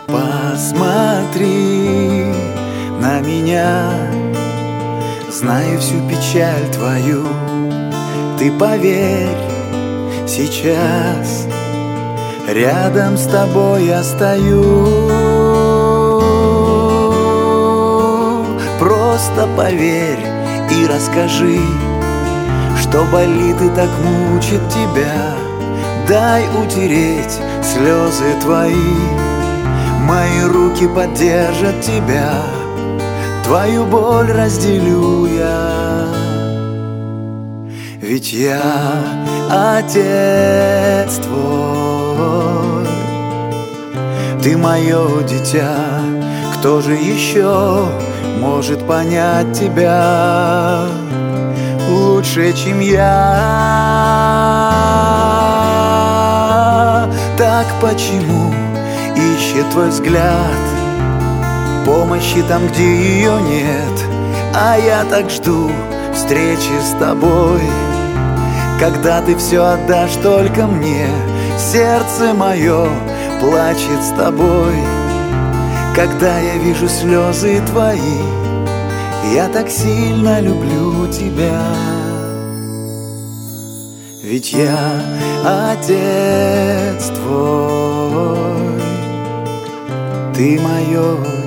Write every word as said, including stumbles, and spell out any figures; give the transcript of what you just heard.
Посмотри на меня, знаю всю печаль твою. Ты поверь, сейчас рядом с тобой я стою. Просто поверь и расскажи, что болит и так мучит тебя. Дай утереть слезы твои, мои руки поддержат тебя, твою боль разделю я. Ведь я отец твой, ты мое дитя. Кто же еще может понять тебя лучше, чем я? Так почему ищет твой взгляд помощи там, где ее нет? А я так жду встречи с тобой, когда ты все отдашь только мне. Сердце мое плачет с тобой, когда я вижу слезы твои. Я так сильно люблю тебя. Ведь я отец твой, ты мое